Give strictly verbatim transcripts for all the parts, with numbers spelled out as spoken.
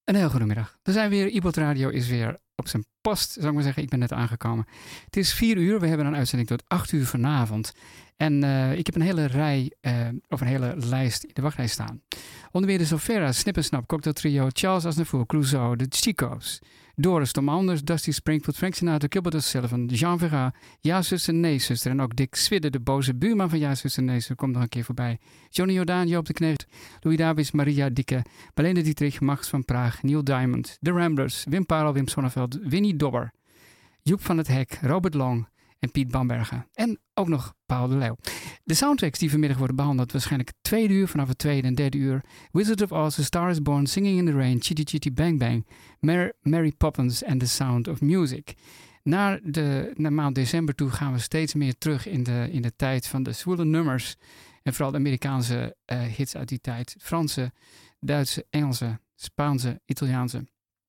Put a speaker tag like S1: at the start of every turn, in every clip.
S1: Een heel goede middag. We zijn weer, Ibot Radio is weer op zijn post, zou ik maar zeggen. Ik ben net aangekomen. Het is vier uur, we hebben een uitzending tot acht uur vanavond. En uh, ik heb een hele rij, uh, of een hele lijst in de wachtrij staan. Onder meer de Sofera, Snip en Snap, Cocktail Trio, Charles Aznavour, Clouseau, de Chico's, Doris, Tom Anders, Dusty Springfield, Frank Sinatra, Gilbert O'Sullivan, Jean Verga, Ja Zuster, Nee Zuster en ook Dick Swidde, de boze buurman van Ja Zuster, Nee Zuster, komt nog een keer voorbij. Johnny Jordaan, Joop de Knecht, Louis Davids, Maria Dikke, Marlene Dietrich, Max van Praag, Neil Diamond, The Ramblers, Wim Parel, Wim Sonneveld, Winnie Dobber, Joep van het Hek, Robert Long en Piet Bambergen. En ook nog Paul de Leeuw. De soundtracks die vanmiddag worden behandeld, waarschijnlijk tweede uur vanaf het tweede en derde uur. Wizard of Oz, A Star is Born, Singing in the Rain, Chitty Chitty Bang Bang, Mary, Mary Poppins en The Sound of Music. Naar de naar maand december toe gaan we steeds meer terug in de, in de tijd van de zwoele nummers. En vooral de Amerikaanse uh, hits uit die tijd. Franse, Duitse, Engelse, Spaanse, Italiaanse.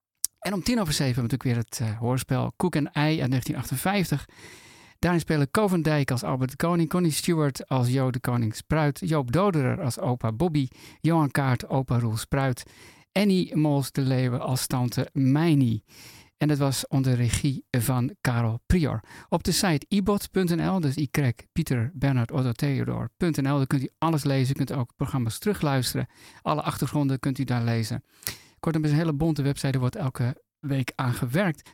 S1: En om tien over zeven hebben we natuurlijk weer het uh, hoorspel Koek en Ei uit negentien achtenvijftig. Daarin spelen Co van Dijk als Albert de Koning, Connie Stewart als Jo de Koning Spruit, Joop Doderer als opa Bobby, Johan Kaart opa Roel Spruit, Annie Mols de Leeuwen als tante Meini. En dat was onder regie van Karel Prior. Op de site ibot punt n l, dus I K R E K, Pieter, Bernhard, Otto, Theodor punt n l, daar kunt u alles lezen. U kunt ook programma's terugluisteren. Alle achtergronden kunt u daar lezen. Kortom, het is een hele bonte website, er wordt elke week aan gewerkt.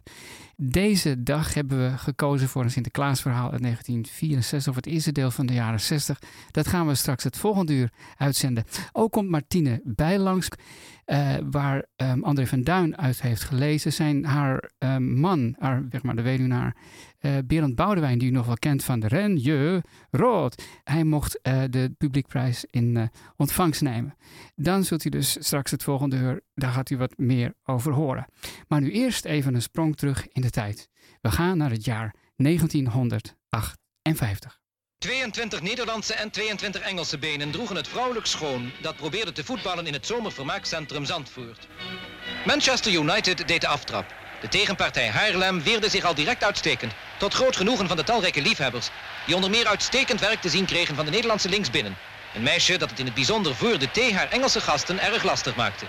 S1: Deze dag hebben we gekozen voor een Sinterklaasverhaal uit negentien vierenzestig, of het eerste deel van de jaren zestig. Dat gaan we straks het volgende uur uitzenden. Ook komt Martine bij langs, uh, waar um, André van Duin uit heeft gelezen. Zijn haar um, man, haar, zeg maar de weduwnaar, uh, Berend Boudewijn, die u nog wel kent van de Ren Je Rood. Hij mocht uh, de publiekprijs in uh, ontvangst nemen. Dan zult u dus straks het volgende uur, daar gaat u wat meer over horen. Maar nu eerst even een sprong terug in de tijd. We gaan naar het jaar negentienhonderdachtenvijftig.
S2: tweeëntwintig Nederlandse en tweeëntwintig Engelse benen droegen het vrouwelijk schoon dat probeerde te voetballen in het zomervermaakcentrum Zandvoort. Manchester United deed de aftrap. De tegenpartij Haarlem weerde zich al direct uitstekend, tot groot genoegen van de talrijke liefhebbers, die onder meer uitstekend werk te zien kregen van de Nederlandse linksbinnen. Een meisje dat het in het bijzonder voor de thee haar Engelse gasten erg lastig maakte.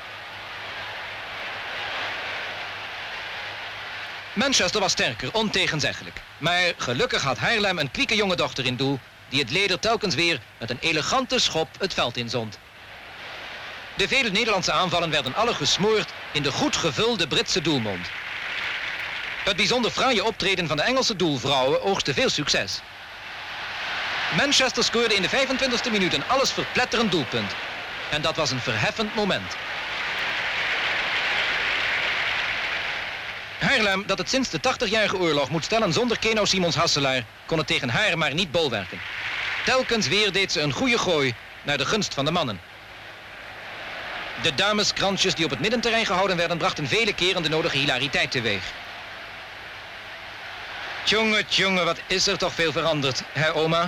S2: Manchester was sterker, ontegenzeggelijk. Maar gelukkig had Haarlem een klieke jonge dochter in doel, die het leder telkens weer met een elegante schop het veld inzond. De vele Nederlandse aanvallen werden alle gesmoord in de goed gevulde Britse doelmond. Het bijzonder fraaie optreden van de Engelse doelvrouwen oogste veel succes. Manchester scoorde in de vijfentwintigste minuut een alles verpletterend doelpunt. En dat was een verheffend moment. Haarlem, dat het sinds de tachtigjarige oorlog moet stellen zonder Keno Simons Hasselaar, kon het tegen haar maar niet bolwerken. Telkens weer deed ze een goede gooi naar de gunst van de mannen. De dameskransjes die op het middenterrein gehouden werden, brachten vele keren de nodige hilariteit teweeg. Tjonge, tjonge, wat is er toch veel veranderd, hè oma?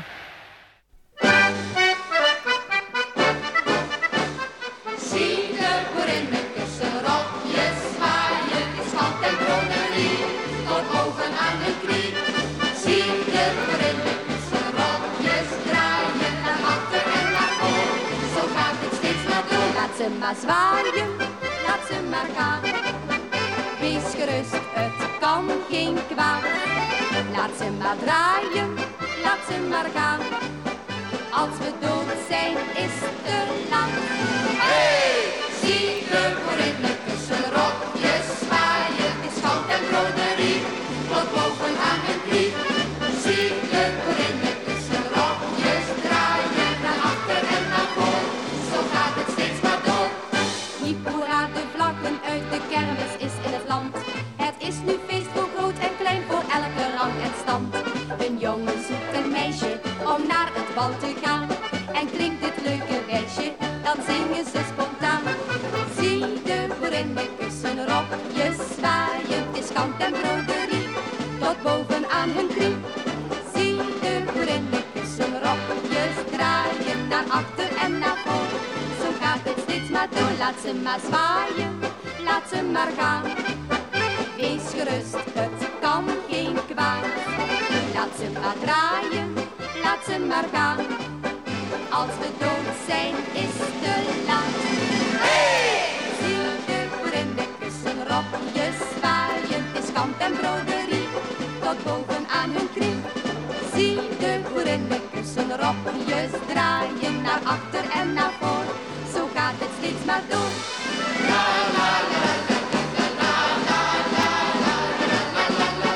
S3: Laat ze maar zwaaien, laat ze maar gaan. Wees gerust, het kan geen kwaad. Laat ze maar draaien, laat ze maar gaan. Als we dood zijn, is te laat. Hey! Zie de boerinnen tussen rokjes zwaaien. Het is goud en broderie, tot boven aan hun knie. Zie de boerinnen tussen rokjes draaien. Naar achter en naar voor, zo gaat het steeds maar door. Hiep hoera, de vlaggen uit de kermis is in het land. Het is nu feest voor groot en klein, voor elke rang en stand. Een jongen zoekt een meisje om naar het bal te gaan. En klinkt dit leuke wijsje, dan zingen ze spontaan. Zie de boerinnen kussen rokjes zwaaien. Het is kant en broderie, tot boven aan hun knie. Zie de boerinnen kussen rokjes draaien. Naar achter en naar voor, zo gaat het steeds maar door. Laat ze maar zwaaien, laat ze maar gaan. Wees gerust, het kan geen kwaad. Laat ze maar draaien, laat ze maar gaan. Als we dood zijn, is te laat. Hey! Zie de boerinnen boven aan hun knie. Zie de boerinnekes hun rokjes draaien naar achter en naar voor. Zo gaat het steeds maar door. La la la la la la la la la la la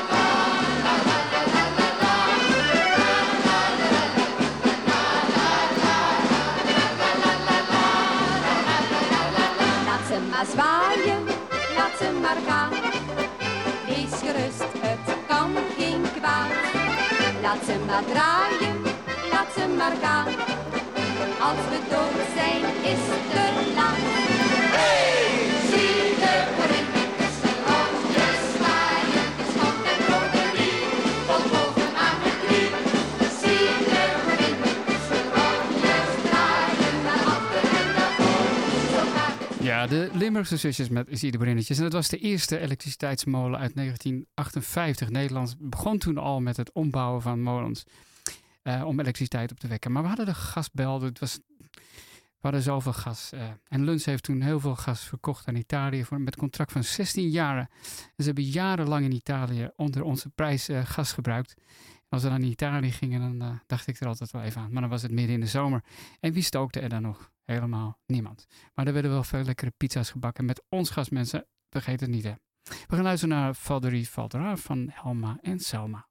S3: la. Laat ze maar zwaaien, laat ze maar gaan. Wees gerust, het kan geen kwaad. Laat ze maar draaien, laat ze maar gaan. Als we dood zijn, is het te laat. Hey, zie de boerinnekes hun rokjes zwaaien. Het is van de broderie, tot boven aan de knie. Zie de boerinnekes hun rokjes draaien, naar achter en naar voor. Zo gaat het.
S1: Ja, de Limburgse zusjes met Zie de boerinnetjes. En dat was de eerste elektriciteitsmolen uit negentien achtenvijftig. Nederland begon toen al met het ombouwen van molens. Uh, om elektriciteit op te wekken. Maar we hadden de gasbel. Het was, we hadden zoveel gas. Uh, en Luns heeft toen heel veel gas verkocht aan Italië. Voor, met een contract van zestien jaar. En ze hebben jarenlang in Italië onder onze prijs uh, gas gebruikt. En als we dan naar Italië gingen, dan uh, dacht ik er altijd wel even aan. Maar dan was het midden in de zomer. En wie stookte er dan nog? Helemaal niemand. Maar er werden wel veel lekkere pizza's gebakken met ons gas, mensen. Vergeet het niet, hè. We gaan luisteren naar Valderie Valdera van Helma en Selma.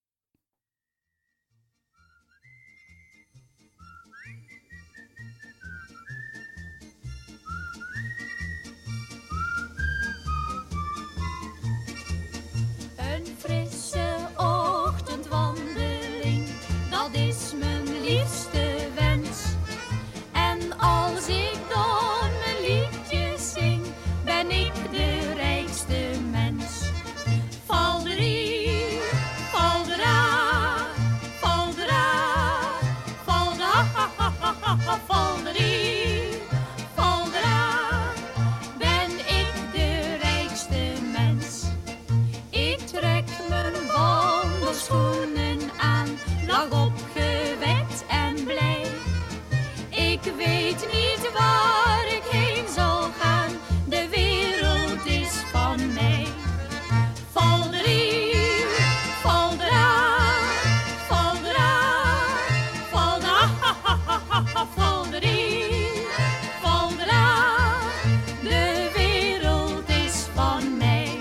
S4: Een frisse ochtendwandeling, dat is mijn liefste wens. En als ik dan mijn liedjes zing, ben ik de rijkste mens. Valderie, valdera, valdera, valdera, valderie, valdera, ben ik de rijkste mens. Ik trek mijn wandelschoenen aan, lag opgewekt en blij. Ik weet niet waar ik heen zal gaan, de wereld is van mij. Valderie, valdera, valdera, valdera, valderie, valdera, de wereld is van mij.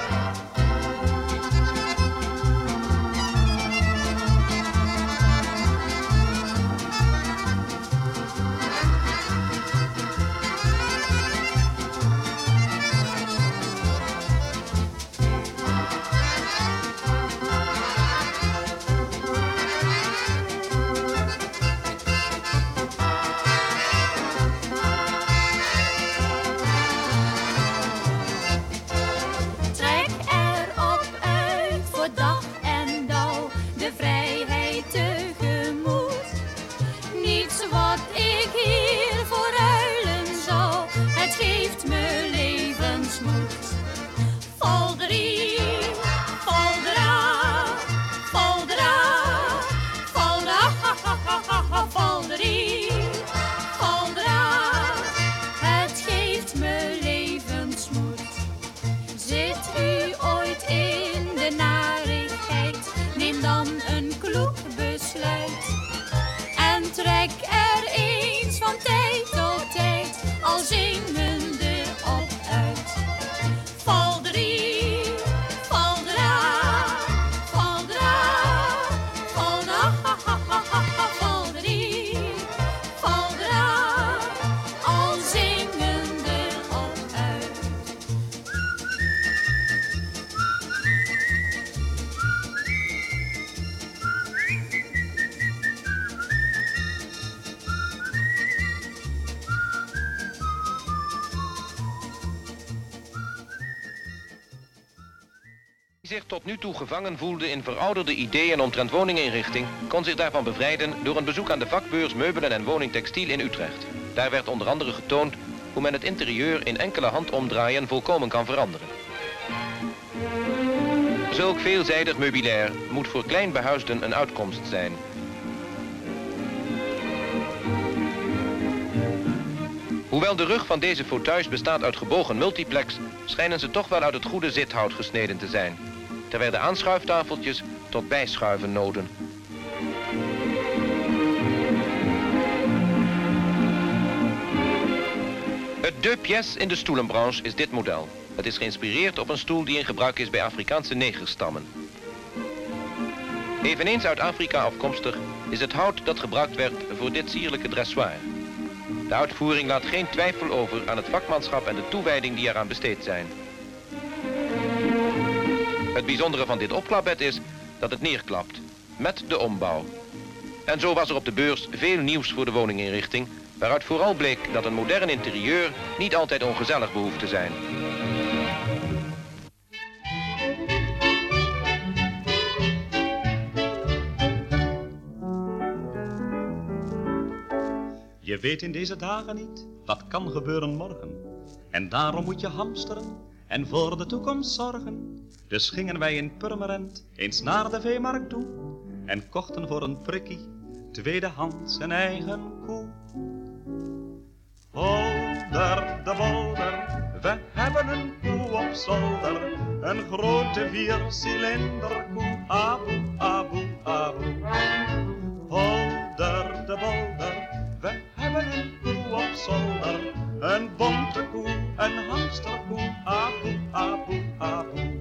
S4: Trek erop uit voor dag en dauw, de vrijheid tegemoet. Niets wat ik hier voor ruilen zou, het geeft me levensmoed. Valderie, valdera, valdera, valdera, valderie, valdera, het geeft me levensmoed. Zit u ooit in de narigheid, neem dan een kloek besluit. En trek er eens van tijd tot tijd, al zingende op uit. Valderie, valdera, valdera, valdera, valderie, valdera, al zingende op uit.
S2: Wie zich tot nu toe gevangen voelde in verouderde ideeën omtrent woninginrichting, kon zich daarvan bevrijden door een bezoek aan de vakbeurs Meubelen en Woning Textiel in Utrecht. Daar werd onder andere getoond hoe men het interieur in enkele handomdraaien volkomen kan veranderen. Zulk veelzijdig meubilair moet voor kleinbehuisden een uitkomst zijn. Hoewel de rug van deze fauteuils bestaat uit gebogen multiplex, schijnen ze toch wel uit het goede zithout gesneden te zijn. Terwijl de aanschuiftafeltjes tot bijschuiven noden. Het deux pièces in de stoelenbranche is dit model. Het is geïnspireerd op een stoel die in gebruik is bij Afrikaanse negerstammen. Eveneens uit Afrika afkomstig is het hout dat gebruikt werd voor dit sierlijke dressoir. De uitvoering laat geen twijfel over aan het vakmanschap en de toewijding die eraan besteed zijn. Het bijzondere van dit opklapbed is dat het neerklapt, met de ombouw. En zo was er op de beurs veel nieuws voor de woninginrichting, waaruit vooral bleek dat een modern interieur niet altijd ongezellig behoeft te zijn.
S5: Je weet in deze dagen niet wat kan gebeuren morgen. En daarom moet je hamsteren en voor de toekomst zorgen. Dus gingen wij in Purmerend eens naar de veemarkt toe en kochten voor een prikkie tweedehands een eigen koe. Holder de bolder, we hebben een koe op zolder, een grote viercilinder koe, aboe, aboe, aboe. Holder de bolder, we hebben een koe op zolder, een bonte koe, een hamsterkoe, aboe, aboe, aboe.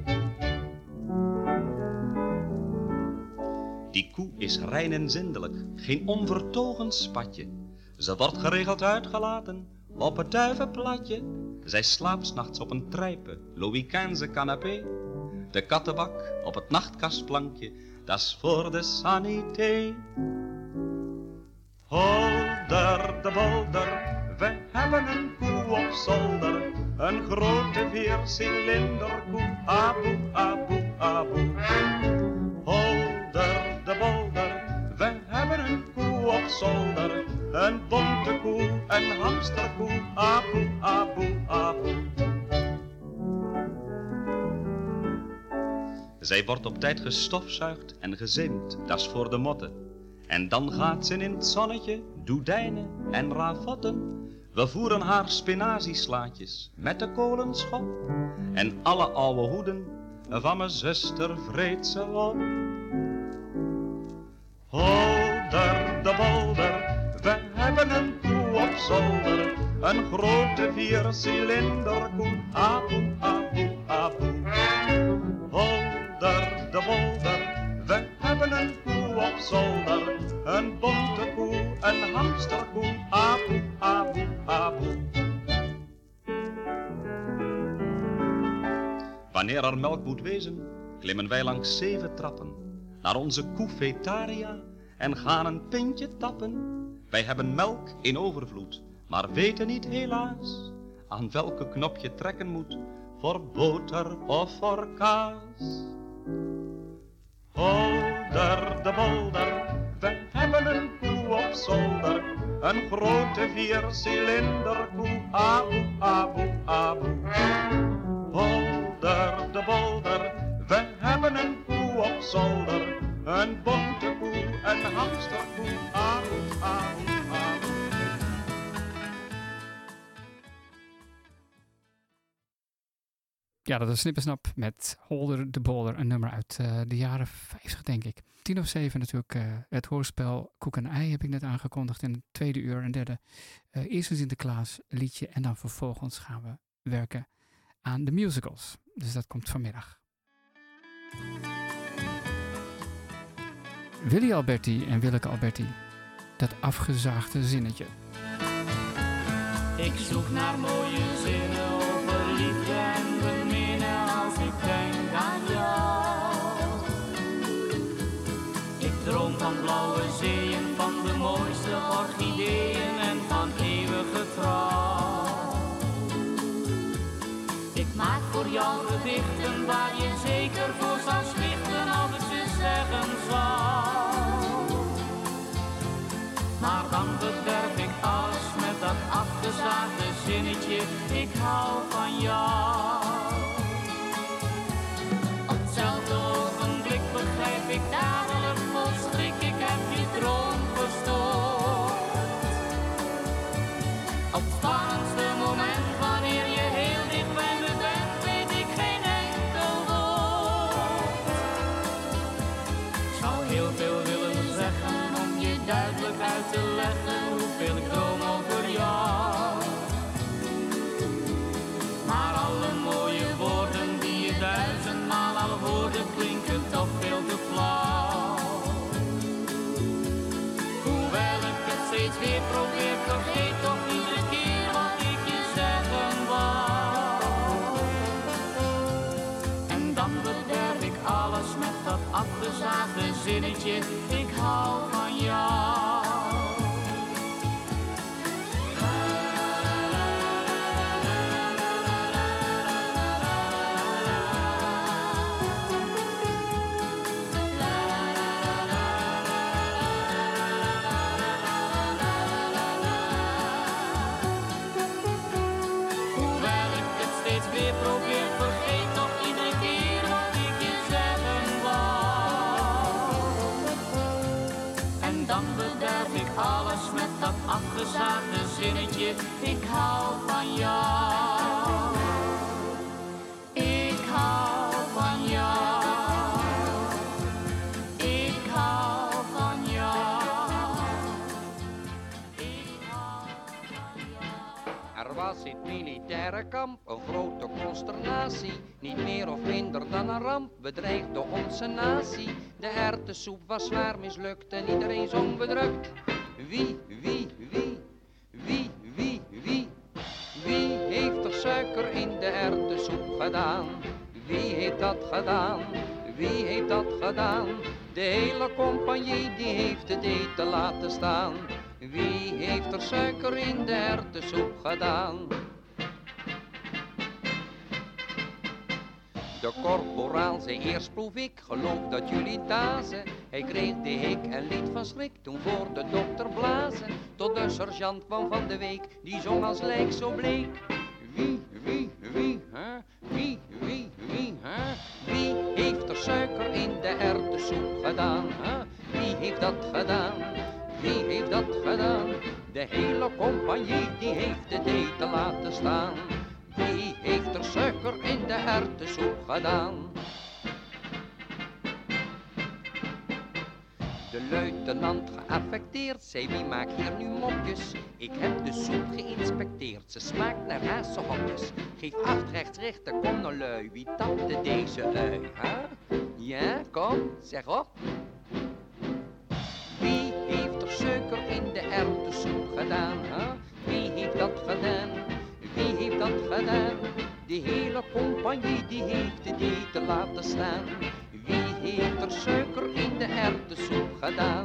S5: Die koe is rein en zindelijk, geen onvertogen spatje. Ze wordt geregeld uitgelaten op het duivenplatje. Zij slaapt 's nachts op een trijpe, Louis quinze canapé. De kattenbak op het nachtkastplankje, dat's voor de sanité. Holder de bolder, we hebben een koe op zolder, een grote viercilinder koe, aboe, aboe, aboe. Holder de bolder, we hebben een koe op zolder, een bonte koe, een hamsterkoe, aboe, aboe, aboe. Zij wordt op tijd gestofzuigd en gezimd, dat's voor de motten. En dan gaat ze in het zonnetje, doedijnen en ravotten. We voeren haar spinazieslaatjes met de kolenschop. En alle oude hoeden van mijn zuster vreet ze op. Holder de bolder, we hebben een koe op zolder, een grote viercilinder koe, aboe, aboe, aboe. Holder de bolder, we hebben een koe op zolder, een bonte koe, een hamsterkoe, aboe, aboe, aboe. Wanneer er melk moet wezen, klimmen wij langs zeven trappen naar onze koe Vetaria en gaan een pintje tappen. Wij hebben melk in overvloed, maar weten niet helaas aan welke knop je trekken moet voor boter of voor kaas. Holder de bolder, we hebben een koe op zolder, een grote viercilinder koe, aboe, aboe, aboe. Holder de bolder, we hebben een koe op zolder, een bonte koe, een hamsterkoe, aboe, aboe, aboe.
S1: Ja, dat is Snippersnap met Holder de Bolder, een nummer uit uh, de jaren vijftig, denk ik. Tien of zeven natuurlijk uh, het hoorspel Koek en Ei heb ik net aangekondigd in het tweede uur en derde. Uh, eerst een Sinterklaas liedje en dan vervolgens gaan we werken aan de musicals. Dus dat komt vanmiddag. Willy Alberti en Willeke Alberti, dat afgezaagde zinnetje.
S6: Ik zoek naar mooie zinnen over liefde en beminnen als ik denk aan jou. Ik droom van blauwe zeeën, van de mooiste orchideeën en van eeuwige trouw. Ik maak voor jou gedichten waar je zeker voor zou zwichten als ik ze zeggen zou. Maar dan bederf ik alles met dat afgezaagde zinnetje, ik hou van jou. Op hetzelfde ogenblik begrijp ik dadelijk vol schrik, ik heb je droom verstoord. Op het spannendste moment, wanneer je heel dicht bij me bent, weet ik geen enkel woord. zinnetje, ik hou van jou. Hoewel ik het steeds weer probeer, vergeet toch iedere keer wat ik je zeggen wou. En dan bederf ik alles met dat afgezaagde zinnetje, ik hou van jou. Ik hou van jou. Ik hou van jou. Ik hou van jou.
S7: Er was in het militaire kamp een grote consternatie. Niet meer of minder dan een ramp bedreigde onze natie. De erwtensoep was zwaar mislukt en iedereen zong bedrukt. Wie, wie, wie, wie, wie, wie, wie heeft er suiker in de erwtensoep gedaan? Wie heeft dat gedaan? Wie heeft dat gedaan? De hele compagnie die heeft het eten laten staan. Wie heeft er suiker in de erwtensoep gedaan? De korporaal zei eerst proef ik, geloof dat jullie dazen. Hij kreeg de hik en liet van schrik toen voor de dokter blazen. Tot de sergeant kwam van de week, die zong als lijk zo bleek. Wie, wie, wie, hè? Wie, wie, wie, hè? Wie heeft er suiker in de erwtensoep gedaan? Hè? Wie heeft dat gedaan? Wie heeft dat gedaan? De hele compagnie die heeft het eten laten staan. Wie heeft er suiker in de erwtensoep gedaan? De luitenant geaffecteerd zei wie maakt hier nu mopjes? Ik heb de soep geïnspecteerd, ze smaakt naar hazenhokjes. Geef acht rechts rechter, kom nou lui, wie tapte deze ui? Huh? Ja, kom, zeg op. Wie heeft er suiker in de erwtensoep gedaan? Huh? Wie heeft dat gedaan? Wie heeft dat gedaan? De hele compagnie die heeft het eten laten staan. Wie heeft er suiker in de erwtensoep gedaan?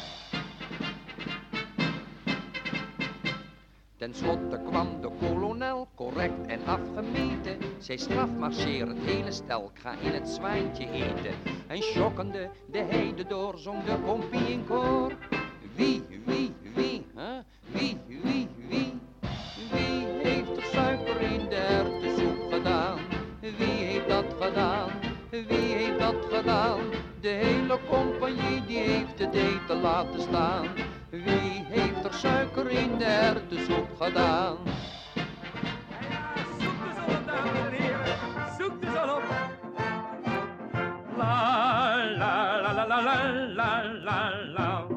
S7: Ten slotte kwam de kolonel, correct en afgemeten. Zij strafmarcheer het hele stel, ik ga in het zwaantje eten. En schokkende de heide door, zong de kompie in koor. Wie, wie, wie, hè? Wie, wie, wie? Wie heeft er suiker in de erwtensoep gedaan? Wie heeft dat gedaan? Wie heeft dat gedaan? De hele compagnie die heeft het eten laten staan. Wie heeft er suiker in de erwtensoep gedaan?
S8: Zoek de zon op, dames en heren, zoek de zon op. La la la la la la la la la.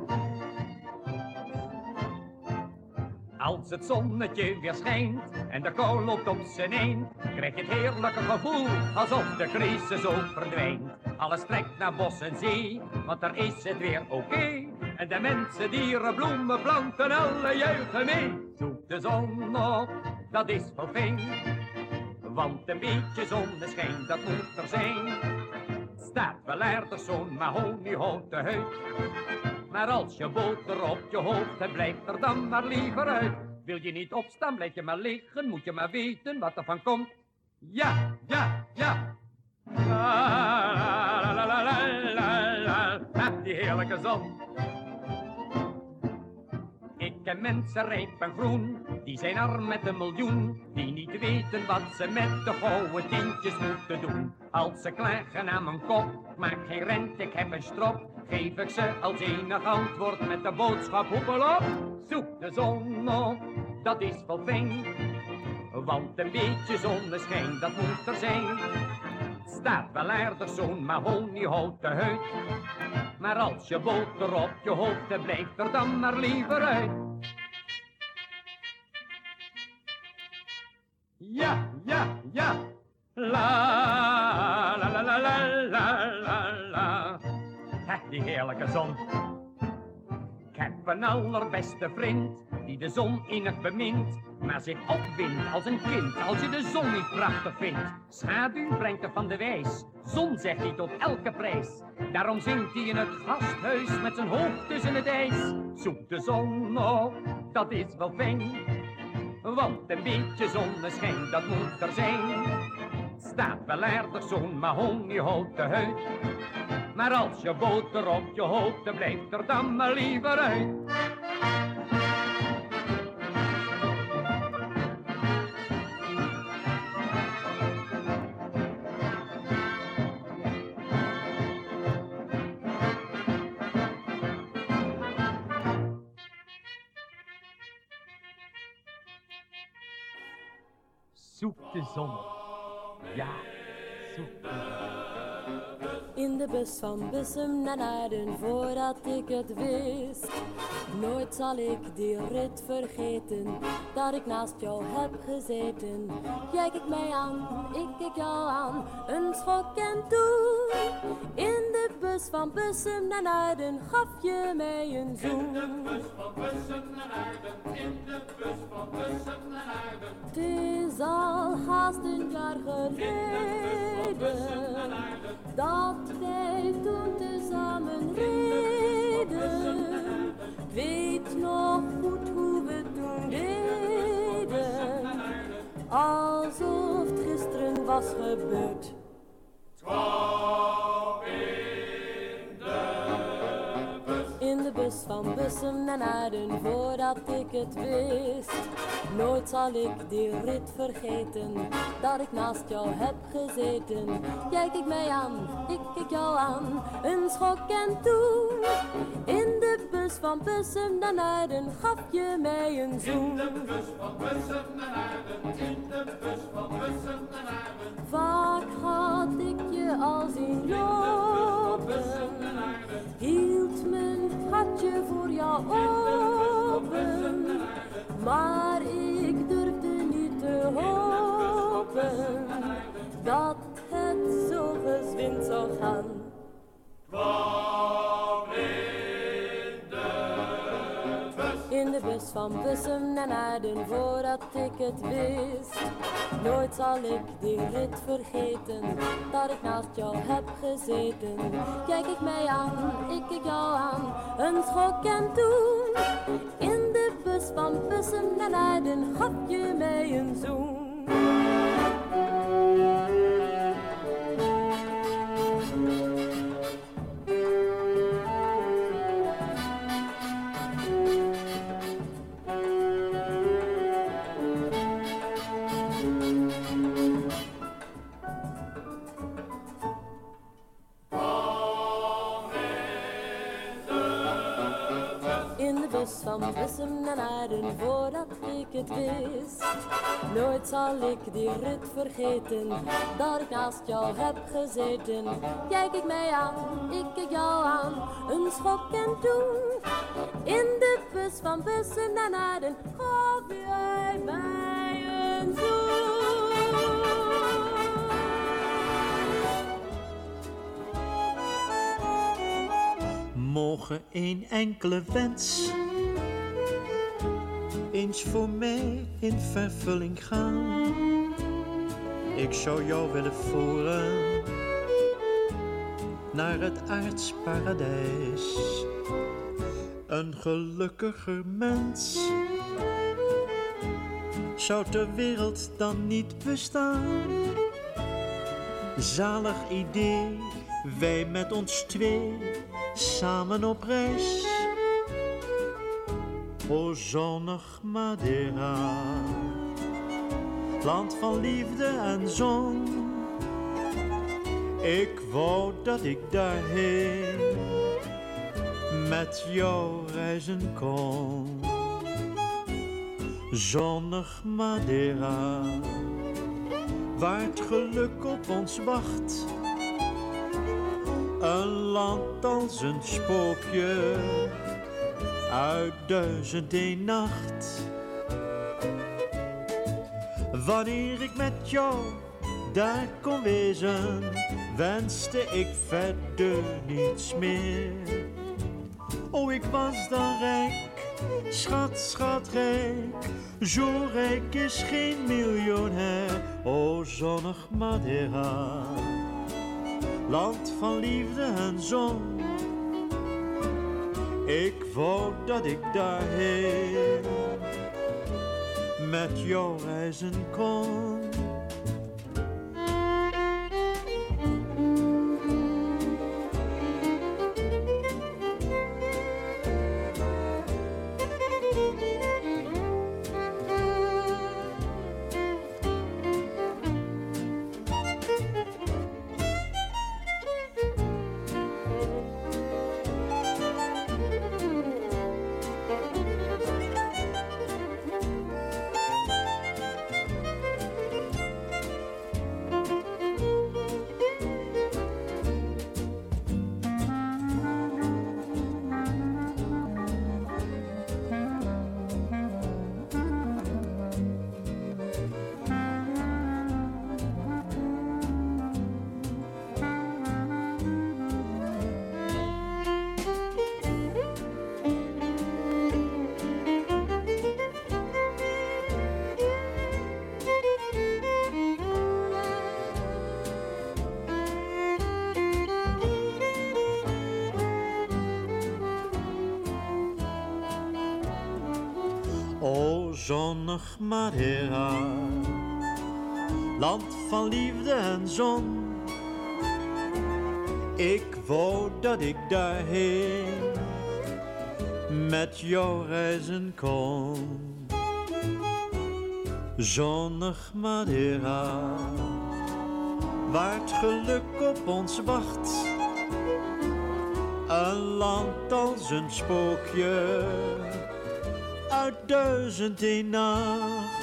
S8: Als het zonnetje weer schijnt en de kou loopt op zijn eind, krijg je het heerlijke gevoel alsof de crisis ook verdwijnt. Alles trekt naar bos en zee, want daar is het weer oké. Okay. En de mensen, dieren, bloemen, planten, alle juichen mee. Zoek de zon op, dat is wel fijn, want een beetje zonneschijn, dat moet er zijn. Staat wel aardig zo'n mahoniehouten huid, maar als je boter op je hoofd hebt, blijf er dan maar liever uit. Wil je niet opstaan, blijf je maar liggen, moet je maar weten wat er van komt. Ja, ja, ja. La, la, la, la, la, la, la. Ha, die heerlijke zon. Ik ken mensen rijp en groen, die zijn arm met een miljoen, die niet weten wat ze met de gouden tientjes moeten doen. Als ze klagen aan mijn kop, maak geen rent, ik heb een strop, geef ik ze als enig antwoord met de boodschap hoepel op. Zoek de zon op, dat is wel fijn, want een beetje zonneschijn, dat moet er zijn. Staat wel aardig zo'n mahoniehouten huid, maar als je boter op je hoofd hebt, blijft er dan maar liever uit. Ja, ja, ja. La, la, la, la, la, la, la, la. Ha, die heerlijke zon. Ik heb een allerbeste vriend, die de zon in het bemint. maar zich opwindt als een kind als je de zon niet prachtig vindt. Schaduw brengt er van de wijs, zon zegt hij tot elke prijs. Daarom zingt hij in het gasthuis met zijn hoofd tussen het ijs. Zoek de zon op, dat is wel fijn, want een beetje zonneschijn, dat moet er zijn. Staat wel aardig zo'n mahoniehouten huid, maar als je boter op je hoofd, blijft er dan maar liever uit. Zoek de zon. Ja, zoek de zon.
S9: In de bus van Bussum naar Naarden, voordat ik het wist. Nooit zal ik die rit vergeten, dat ik naast jou heb gezeten. Jij kijkt mij aan, ik kijk jou aan, een schok en toen. In de bus van Bussum naar Naarden gaf je mij een zoen. In de bus van Bussum naar Naarden, in de bus van Bussum naar Naarden. Het is al haast een jaar geleden dat wij toen tezamen reden. Weet nog goed hoe we toen deden, alsof het gisteren was gebeurd. In de bus van Bussum naar Naarden, voordat ik het wist. Nooit zal ik die rit vergeten, dat ik naast jou heb gezeten. Jij kijkt mij aan, ik kijk jou aan, een schok en toen. In de bus van Bussum naar Naarden gaf je mij een zoen. In de bus van Bussum naar Naarden, in de bus van Bussum naar Naarden. Vaak had ik je al zien lopen, hield mijn hartje voor jou open, maar ik durfde niet te hopen dat het zo gezwind zou gaan. In de bus van Bussum naar Naarden, voordat ik het wist. Nooit zal ik die rit vergeten, dat ik naast jou heb gezeten. Kijk ik mij aan, ik kijk jou aan, een schok en toen. In de bus van Bussum naar Naarden gaf je mij een zoen. Van Bussum naar Naarden, voordat ik het wist. Nooit zal ik die rit vergeten, dat ik naast jou heb gezeten. Kijk ik mij aan, ik kijk jou aan, een schok en toen. In de bus van Bussum naar Naarden gaf jij mij een zoen.
S10: Mogen een enkele wens eens voor mij in vervulling gaan. Ik zou jou willen voeren naar het aards paradijs. Een gelukkiger mens zou ter wereld dan niet bestaan. Zalig idee, wij met ons twee samen op reis. O zonnig Madeira, land van liefde en zon. Ik wou dat ik daarheen met jou reizen kon. Zonnig Madeira, waar het geluk op ons wacht. Een land als een spookje uit duizend een nacht. Wanneer ik met jou daar kon wezen, wenste ik verder niets meer. Oh, ik was dan rijk Schat, schat rijk, zo rijk is geen miljonair. O zonnig Madeira, land van liefde en zon. Ik wou dat ik daarheen met jou reizen kon. O zonnig Madeira, land van liefde en zon. Ik wou dat ik daarheen met jou reizen kon. Zonnig Madeira, waar het geluk op ons wacht. Een land als een spookje uit duizend een nacht.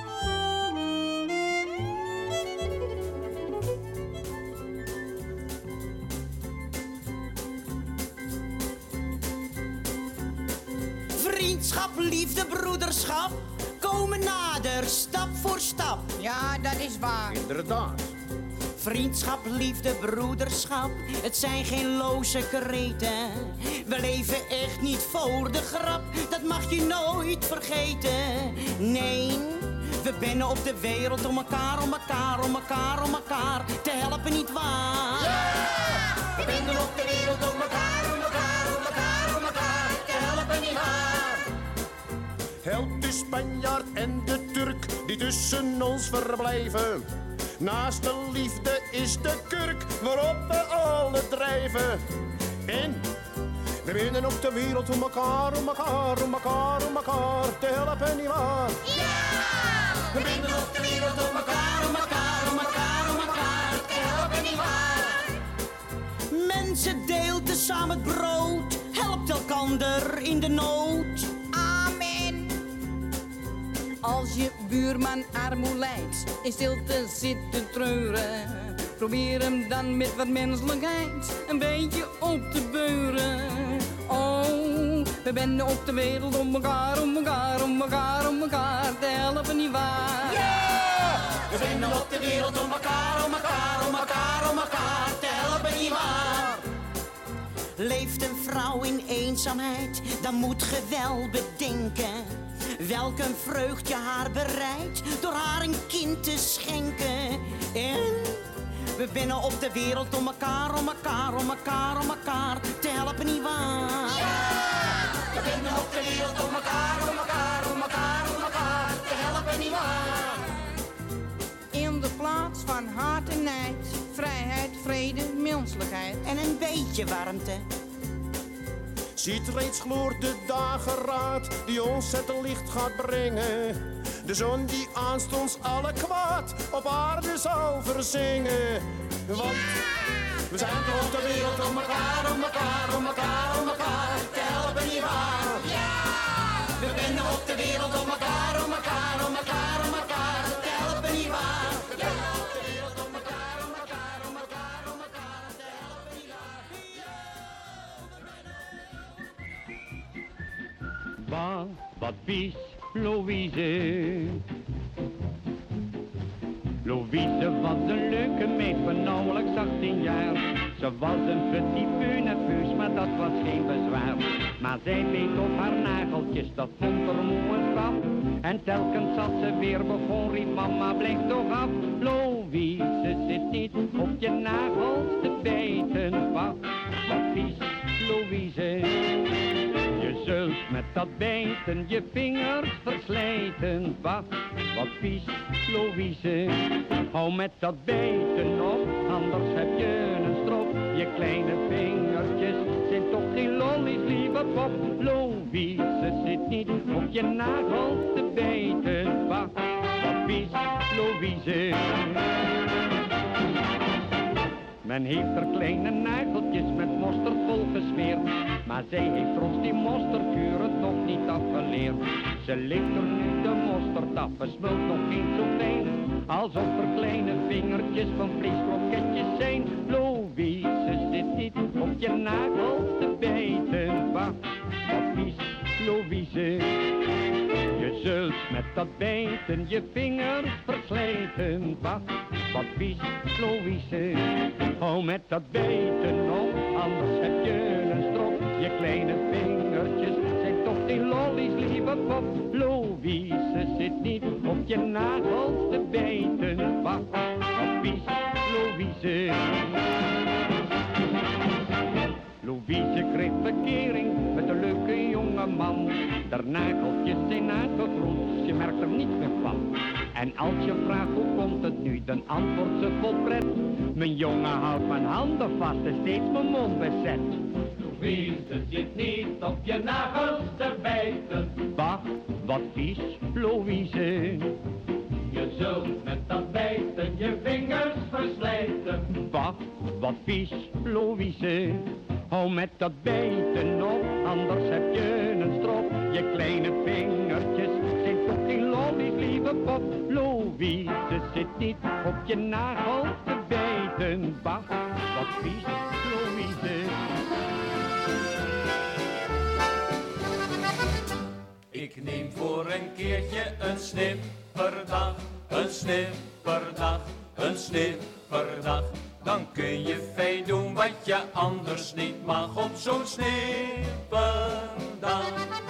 S11: Vriendschap, liefde, broederschap komen nader, stap voor stap.
S12: Ja, dat is waar.
S11: Inderdaad. Vriendschap, liefde, broederschap, het zijn geen loze kreten. We leven echt niet voor de grap, dat mag je nooit vergeten. Nee, we binnen op de wereld om elkaar, om elkaar, om elkaar, om elkaar te helpen, niet waar? Yeah! We binnen op de wereld om elkaar, om elkaar, om elkaar, om elkaar te helpen, niet waar?
S13: Help de Spanjaard en de Turk die tussen ons verblijven. Naast de liefde is de kurk waarop we alle drijven. En we winnen op de wereld om elkaar, om elkaar, om elkaar, om elkaar te helpen, nietwaar?
S11: Ja! We winnen op de wereld om elkaar, om elkaar, om elkaar, om elkaar te helpen, nietwaar? Mensen deelt samen het brood, helpt elkander in de nood.
S12: Amen. Als je buurman armoe lijdt, in stilte zit te treuren, probeer hem dan met wat menselijkheid een beetje op te beuren. Oh, we zijn op de wereld om elkaar, om elkaar, om elkaar, om elkaar te helpen, nietwaar?
S11: Yeah! We zijn op de wereld om elkaar, om elkaar, om elkaar, om elkaar te helpen, nietwaar? Leeft een vrouw in eenzaamheid, dan moet ge wel bedenken welk een vreugdje haar bereidt door haar een kind te schenken. En we binnen op de wereld om elkaar, om elkaar, om elkaar, om elkaar te helpen, nietwaar? Ja! We binnen op de wereld om elkaar, om elkaar, om elkaar, om elkaar te helpen, nietwaar?
S12: In de plaats van haat en nijd, vrijheid, vrede, menselijkheid
S11: en een beetje warmte.
S13: Ziet reeds gloort de dageraad die ons het licht gaat brengen. De zon die aanstonds alle kwaad op aarde zal verzingen. Want we zijn toch op de wereld om elkaar, om elkaar, om elkaar, om elkaar te helpen, nietwaar?
S11: Ja! We zijn op de wereld om elkaar, om elkaar, om elkaar, om elkaar te helpen, nietwaar? Ja!
S14: Bah, wat vies, Louise. Louise was een leuke meid van nauwelijks achttien jaar. Ze was een petit peu nerveus, maar dat was geen bezwaar. Maar zij beet op haar nageltjes, dat vond er moe een straf. En telkens als ze weer begon, riep mama, blijf toch af. Louise, zit niet op je nagels te bijten. Wacht, wat vies, Louise. Je zult met dat bijten je vingers verslijten. Wacht, wat vies, Louise. Hou met dat bijten op, anders heb je een strop. Je kleine vingertjes zijn toch geen lollies, lieve pop. Louise, zit niet op je nagels te bijten. Wacht, wat vies, Louise. Men heeft er kleine nageltjes met mosterd volgesmeerd. Maar zij heeft ons die mosterdkuur het nog niet afgeleerd. Ze likt er nu de mosterd af, het smult nog geen zo fijn. Alsof er kleine vingertjes van vleeskroketjes zijn. Louise, zit niet op je nagels te bijten. Wacht, wat vies, Louise. Je zult met dat bijten je vingers verslijten. Wacht, wat vies, Louise. Hou met dat bijten op, anders heb je een strop. Je kleine vingertjes zijn toch geen lollies, lieve pop. Louise, zit niet op je nagels te bijten. Wacht, wat vies, Louise. Louise kreeg verkering met een leuke jonge man. Der nageltjes zijn aangegroeid, je merkt er niets meer van. En als je vraagt hoe komt het nu, dan antwoordt ze vol pret. Mijn jongen houdt mijn handen vast en steeds mijn mond bezet.
S6: Louise, zit niet op je nagels te bijten.
S14: Wacht, wat vies, Louise.
S6: Je zult met dat bijten je vingers verslijten.
S14: Wacht, wat vies, Louise. Hou met dat bijten op, anders heb je een strop. Je kleine vingertjes zijn toch geen lollies, lieve pop. Louise, zit niet op je nagels te bijten. Wacht, wat vies, Louise.
S6: Ik neem voor een keertje een snipperdag, een snipperdag, een snipperdag. Dan kun je fijn doen wat je anders niet mag op zo'n snipperdag.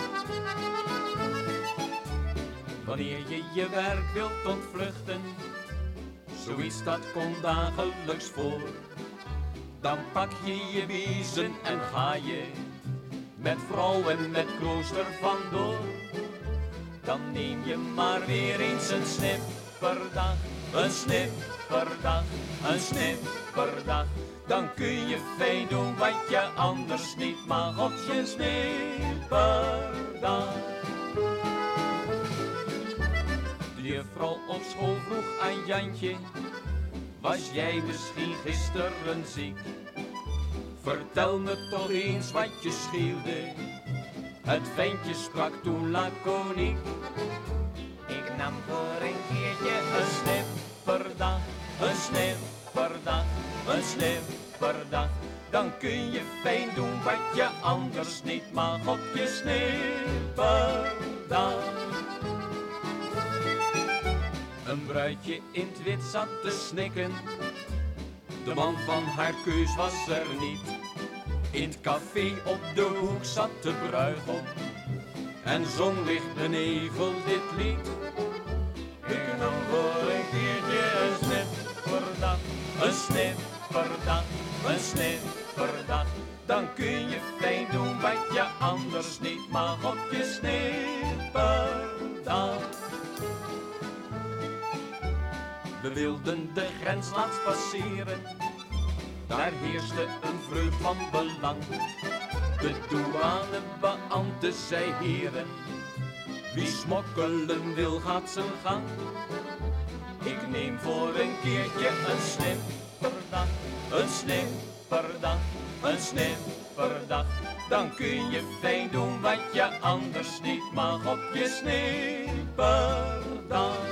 S6: Wanneer je je werk wilt ontvluchten, zoiets dat komt dagelijks voor. Dan pak je je biezen en ga je met vrouw en met klooster vandoor. Dan neem je maar weer eens een snipperdag, een snipperdag, een snipperdag. Dan kun je fijn doen wat je anders niet mag op je snipperdag. De juffrouw op school vroeg aan Jantje, was jij misschien gisteren ziek? Vertel me toch eens wat je scheelde. Het ventje sprak toen laconiek. Ik nam voor een keertje een snipperdag, een snipperdag, een snipperdag. Dan kun je fijn doen wat je anders niet mag op je snipperdag. Een bruidje in het wit zat te snikken. De man van haar keus was er niet. In het café op de hoek zat de bruigom en zong licht beneveld dit lied. Ik nam voor een keertje een snipperdag, een snipperdag, een snipperdag. Dan kun je fijn doen wat je anders niet mag op je snipperdag. We wilden de grens laatst passeren, daar heerste een vreugd van belang. De douanebeambte zei heren, wie smokkelen wil gaat zijn gang. Ik neem voor een keertje een snipperdag, een snipperdag, een snipperdag. Dan kun je fijn doen wat je anders niet mag op je snipperdag.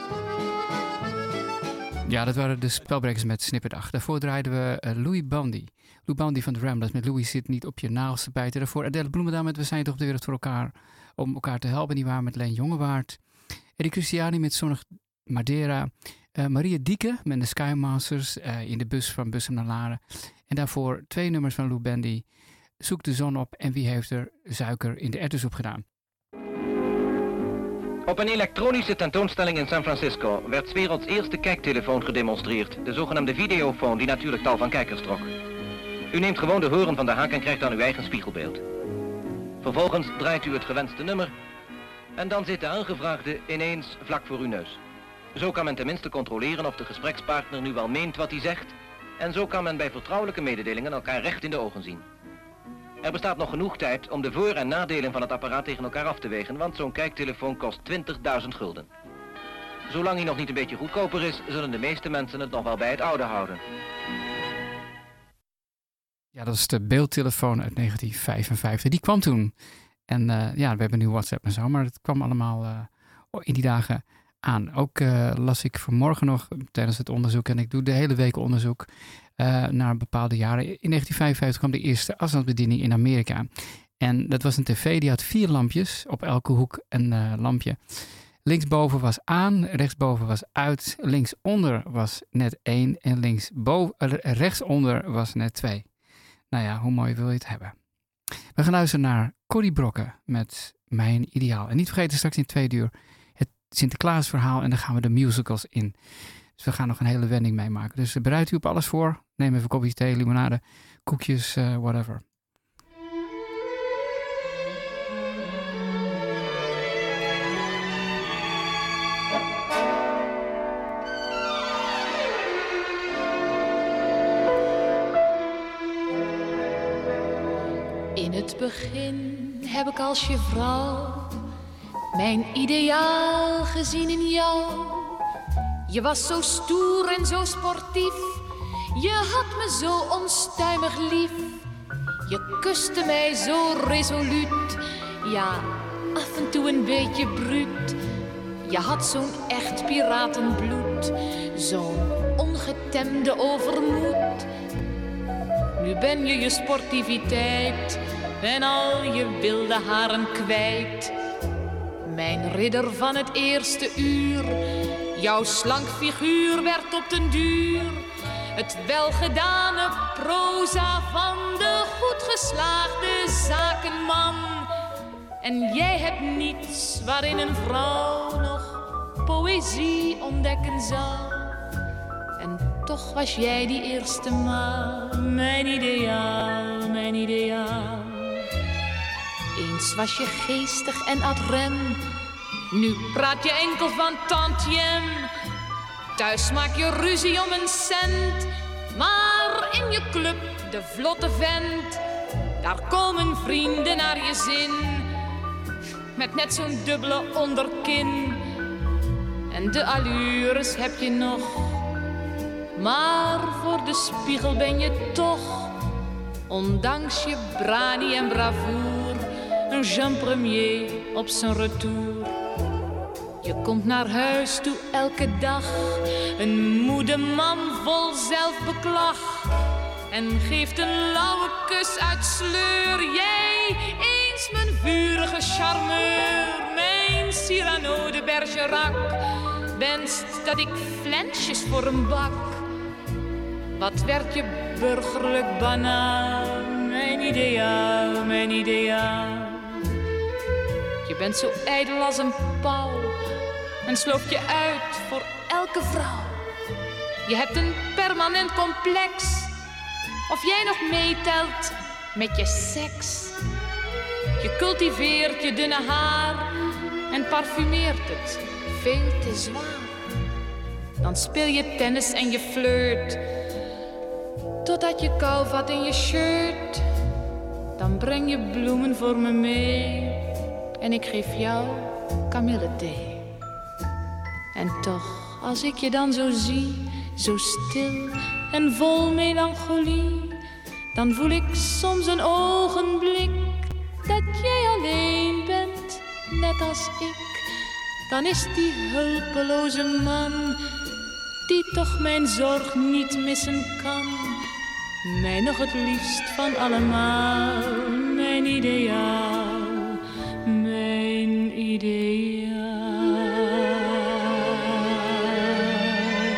S1: Ja, dat waren de Spelbrekers met Snipperdag. Daarvoor draaiden we uh, Louis Bandy. Louis Bandy van de Ramblers met Louis zit niet op je nagels te bijten. Daarvoor Adele Bloemendaal met We zijn toch op de wereld voor elkaar. Om elkaar te helpen, nietwaar, met Leen Jongewaard. Eddie Christiani met Zonnig Madeira. Uh, Maria Dieke met de Skymasters uh, in de bus van Bussum naar Laren. En daarvoor twee nummers van Lou Bandy. Zoek de zon op en wie heeft er suiker in de erwtensoep gedaan.
S2: Op een elektronische tentoonstelling in San Francisco werd 's werelds eerste kijktelefoon gedemonstreerd. De zogenaamde videofoon die natuurlijk tal van kijkers trok. U neemt gewoon de horen van de haak en krijgt dan uw eigen spiegelbeeld. Vervolgens draait u het gewenste nummer en dan zit de aangevraagde ineens vlak voor uw neus. Zo kan men tenminste controleren of de gesprekspartner nu wel meent wat hij zegt en zo kan men bij vertrouwelijke mededelingen elkaar recht in de ogen zien. Er bestaat nog genoeg tijd om de voor- en nadelen van het apparaat tegen elkaar af te wegen, want zo'n kijktelefoon kost twintigduizend gulden. Zolang hij nog niet een beetje goedkoper is, zullen de meeste mensen het nog wel bij het oude houden.
S1: Ja, dat is de beeldtelefoon uit negentien vijfenvijftig. Die kwam toen. En uh, ja, we hebben nu WhatsApp en zo, maar het kwam allemaal uh, in die dagen aan. Ook uh, las ik vanmorgen nog tijdens het onderzoek, en ik doe de hele week onderzoek uh, naar bepaalde jaren. In negentien vijfenvijftig kwam de eerste afstandsbediening in Amerika. En dat was een tv, die had vier lampjes, op elke hoek een uh, lampje. Linksboven was aan, rechtsboven was uit, linksonder was net één en linksboven, uh, rechtsonder was net twee. Nou ja, hoe mooi wil je het hebben? We gaan luisteren naar Corrie Brokken met Mijn Ideaal. En niet vergeten, straks in twee uur het Sinterklaasverhaal en dan gaan we de musicals in. Dus we gaan nog een hele wending meemaken. Dus bereid u op alles voor. Neem even een kopje thee, limonade, koekjes, uh, whatever.
S15: In het begin heb ik als je vrouw mijn ideaal gezien in jou. Je was zo stoer en zo sportief, je had me zo onstuimig lief. Je kuste mij zo resoluut, ja, af en toe een beetje bruut. Je had zo'n echt piratenbloed, zo'n ongetemde overmoed. Nu ben je je sportiviteit en al je wilde haren kwijt. Mijn ridder van het eerste uur, jouw slank figuur werd op den duur het welgedane proza van de goed geslaagde zakenman. En jij hebt niets waarin een vrouw nog poëzie ontdekken zou. En toch was jij die eerste maal mijn ideaal, mijn ideaal. Eens was je geestig en ad rem, nu praat je enkel van tantiem. Thuis maak je ruzie om een cent, maar in je club, de vlotte vent, daar komen vrienden naar je zin, met net zo'n dubbele onderkin. En de allures heb je nog, maar voor de spiegel ben je toch, ondanks je brani en bravoer, een Jean Premier op zijn retour. Je komt naar huis toe elke dag, een moede man vol zelfbeklag, en geeft een lauwe kus uit sleur. Jij, eens mijn vurige charmeur, mijn Cyrano de Bergerac, wenst dat ik flensjes voor hem bak. Wat werd je burgerlijk banaal, mijn ideaal, mijn ideaal. Je bent zo ijdel als een pauw en sloopt je uit voor elke vrouw. Je hebt een permanent complex, of jij nog meetelt met je seks. Je cultiveert je dunne haar en parfumeert het veel te zwaar. Dan speel je tennis en je flirt, totdat je kou vat in je shirt. Dan breng je bloemen voor me mee en ik geef jou kamillethee. En toch, als ik je dan zo zie, zo stil en vol melancholie, dan voel ik soms een ogenblik dat jij alleen bent, net als ik. Dan is die hulpeloze man, die toch mijn zorg niet missen kan, mij nog het liefst van allemaal, mijn ideaal, mijn ideaal.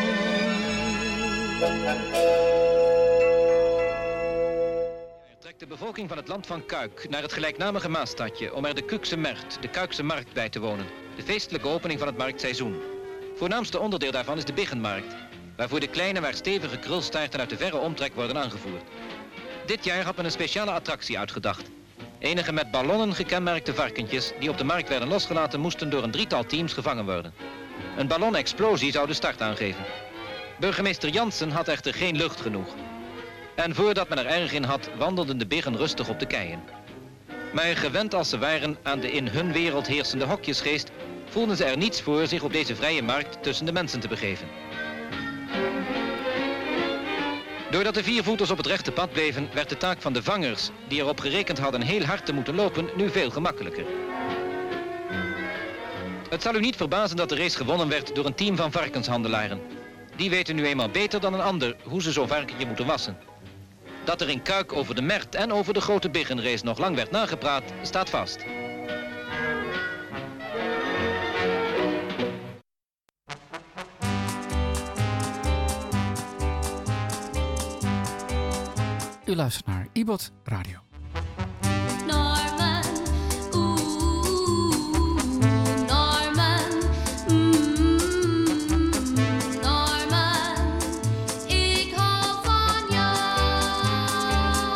S2: De bevolking van het land van Kuik naar het gelijknamige Maasstadje om er de Kuukse Mert, de Kuikse Markt, bij te wonen. De feestelijke opening van het marktseizoen. Voornaamste onderdeel daarvan is de Biggenmarkt, waarvoor de kleine maar stevige krulstaarten uit de verre omtrek worden aangevoerd. Dit jaar had men een speciale attractie uitgedacht. Enige met ballonnen gekenmerkte varkentjes die op de markt werden losgelaten moesten door een drietal teams gevangen worden. Een ballonexplosie zou de start aangeven. Burgemeester Jansen had echter geen lucht genoeg. En voordat men er erg in had, wandelden de biggen rustig op de keien. Maar gewend als ze waren aan de in hun wereld heersende hokjesgeest, voelden ze er niets voor zich op deze vrije markt tussen de mensen te begeven. Doordat de viervoeters op het rechte pad bleven, werd de taak van de vangers, die erop gerekend hadden heel hard te moeten lopen, nu veel gemakkelijker. Het zal u niet verbazen dat de race gewonnen werd door een team van varkenshandelaren. Die weten nu eenmaal beter dan een ander hoe ze zo'n varkentje moeten wassen. Dat er in Kuik over de Mert en over de grote biggenrace nog lang werd nagepraat, staat vast.
S1: U luistert naar I B O T Radio.
S4: Norman, oeh, Norman, mm, Norman, ik hou van jou.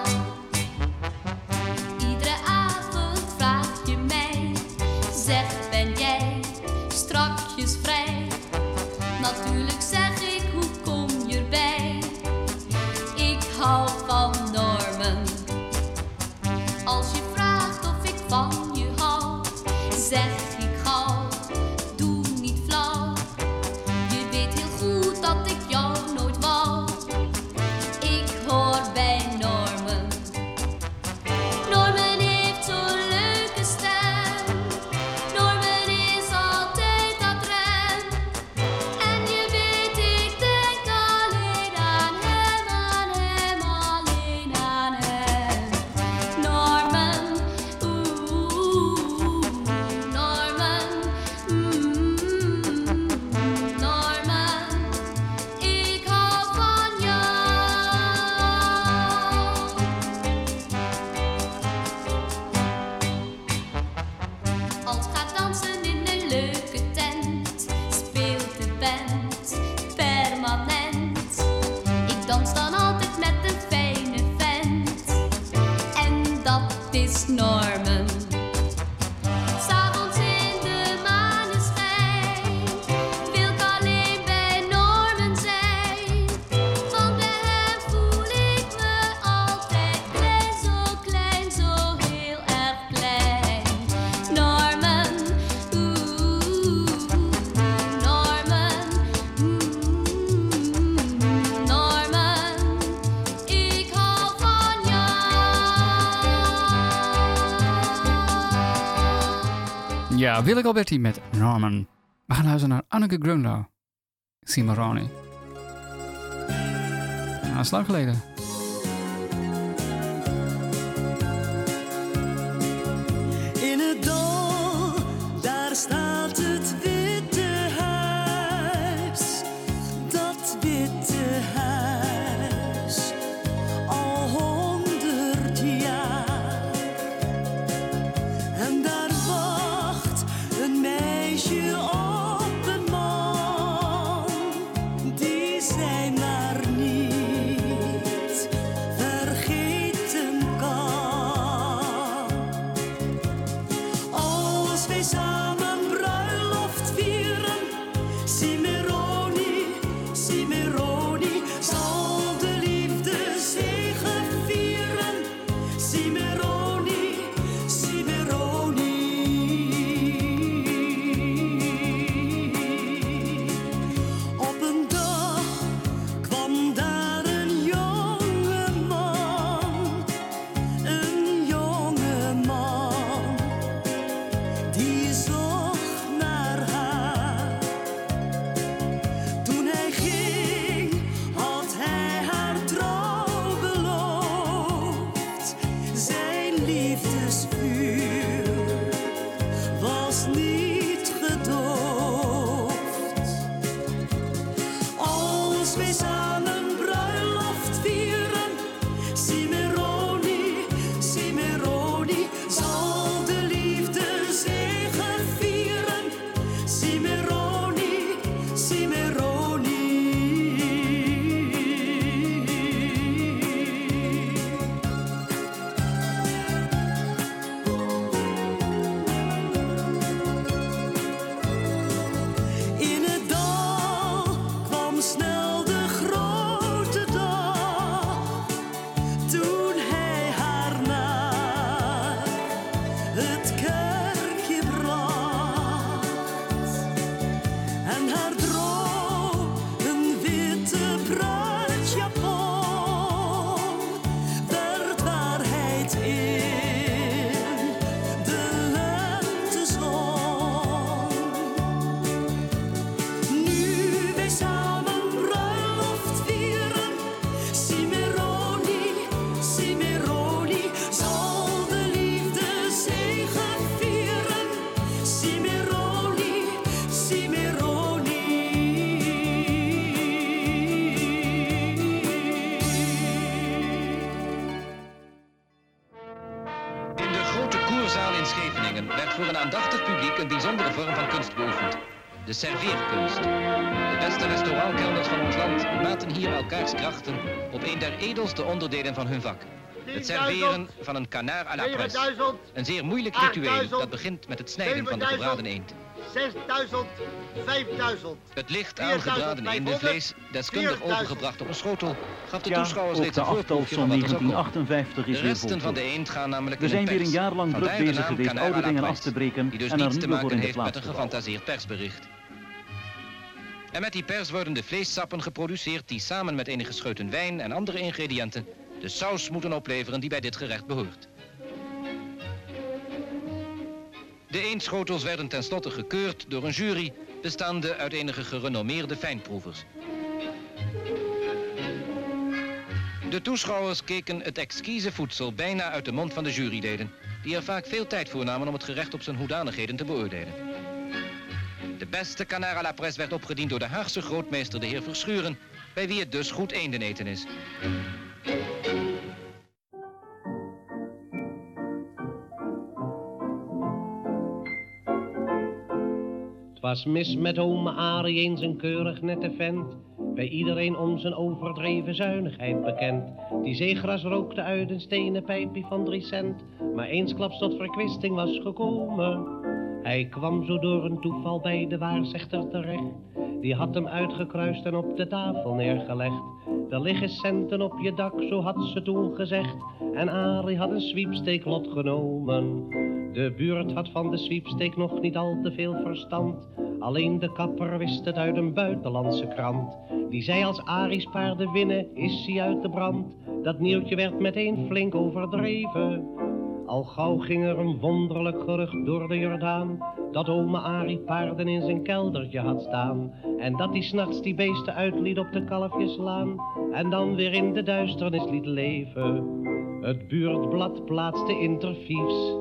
S4: Iedere avond vraag je mij, zeg ben jij strakjes vrij? Natuurlijk zeg ik, hoe kom je erbij? Ik hou van Norman. Als je vraagt of ik van je hou, zeg ik gauw, doe niet flauw. Je weet heel goed dat ik jou nooit wou. Ik hoor bij Norman. Norman heeft zo'n leuke stem. Norman is altijd ad rem. En je weet, ik denk alleen aan hem, aan hem, alleen aan hem. Norman, oeh, Norman, mm, Norman, ik hou van jou. Als gaat dansen in een leuke tent, speelt de band permanent. Ik dans dan altijd met een fijne vent, en dat is Norman. S'avonds in de maneschijn wil ik alleen bij Norman zijn, want bij hem voel ik me altijd klein, zo klein, zo heel erg klein. Norman, oeh, Norman, mm, Norman, ik hou van jou.
S1: Ja, Willeke Alberti met Norman. We gaan luisteren naar Anneke Grunlau. Cimarroni. Ja, dat is lang geleden.
S11: In het dal, daar staat het witte huis. Dat witte huis, al honderd jaar. En daar wacht een meisje op een man, die zij maar niet vergeten kan. Als wij samen bruiloft vieren, Cimarroni, Cimarroni, zal de liefde zegevieren. Cimarroni, Cimarroni. Op een dag kwam daar een jonge man, een jonge man, die zocht naar haar. Toen hij ging, had hij haar trouw beloofd. Zijn liefdesvuur was niet gedoofd. Als wij samen
S2: Theaterzaal in Scheveningen werd voor een aandachtig publiek een bijzondere vorm van kunst beoefend. De serveerkunst. De beste restaurantkelners van ons land maten hier elkaars krachten op een der edelste onderdelen van hun vak. Het serveren van een canard à la presse. Een zeer moeilijk ritueel dat begint met het snijden van de gebraden eend.
S16: zesduizend, vijfduizend.
S2: Het licht aangebraden eendenvlees, deskundig overgebracht op een schotel, gaf de
S17: Ja,
S2: toeschouwers
S17: ook
S2: reeds
S17: de
S2: een voorproefje
S17: aftocht
S2: van
S17: van
S2: wat er zou komen.
S17: negentien achtenvijftig is
S2: De
S17: weer
S2: resten van de
S17: voltooid.
S2: eend gaan namelijk
S17: We
S2: in
S17: zijn
S2: een
S17: weer een
S2: pers.
S17: jaar lang druk
S2: Vandaar de
S17: bezig
S2: naam
S17: geweest
S2: Canard à
S17: oude
S2: la
S17: dingen af
S2: presse,
S17: te breken
S2: die dus
S17: en er
S2: niets te
S17: nieuwe voor
S2: maken
S17: in de
S2: heeft met
S17: plaats
S2: een
S17: te bouwen.
S2: gefantaseerd persbericht. En met die pers worden de vleessappen geproduceerd die samen met enige scheuten wijn en andere ingrediënten de saus moeten opleveren die bij dit gerecht behoort. De eendschotels werden tenslotte gekeurd door een jury bestaande uit enige gerenommeerde fijnproevers. De toeschouwers keken het exquise voedsel bijna uit de mond van de juryleden, die er vaak veel tijd voor namen om het gerecht op zijn hoedanigheden te beoordelen. De beste canard à la presse werd opgediend door de Haagse grootmeester de heer Verschuren, bij wie het dus goed eendeneten is.
S18: Het was mis met ome Arie eens een keurig nette vent, bij iedereen om zijn overdreven zuinigheid bekend. Die zeegras rookte uit een stenen pijpje van drie cent, maar eensklaps tot verkwisting was gekomen. Hij kwam zo door een toeval bij de waarzegter terecht. Die had hem uitgekruist en op de tafel neergelegd. Er liggen centen op je dak, zo had ze toen gezegd. En Arie had een sweepsteeklot genomen. De buurt had van de sweepsteek nog niet al te veel verstand. Alleen de kapper wist het uit een buitenlandse krant. Die zei als Arie's paarden winnen, is hij uit de brand. Dat nieuwtje werd meteen flink overdreven. Al gauw ging er een wonderlijk gerucht door de Jordaan, dat ome Arie paarden in zijn keldertje had staan. En dat hij 's nachts die beesten uitliet op de kalfjeslaan, en dan weer in de duisternis liet leven. Het buurtblad plaatste interviews,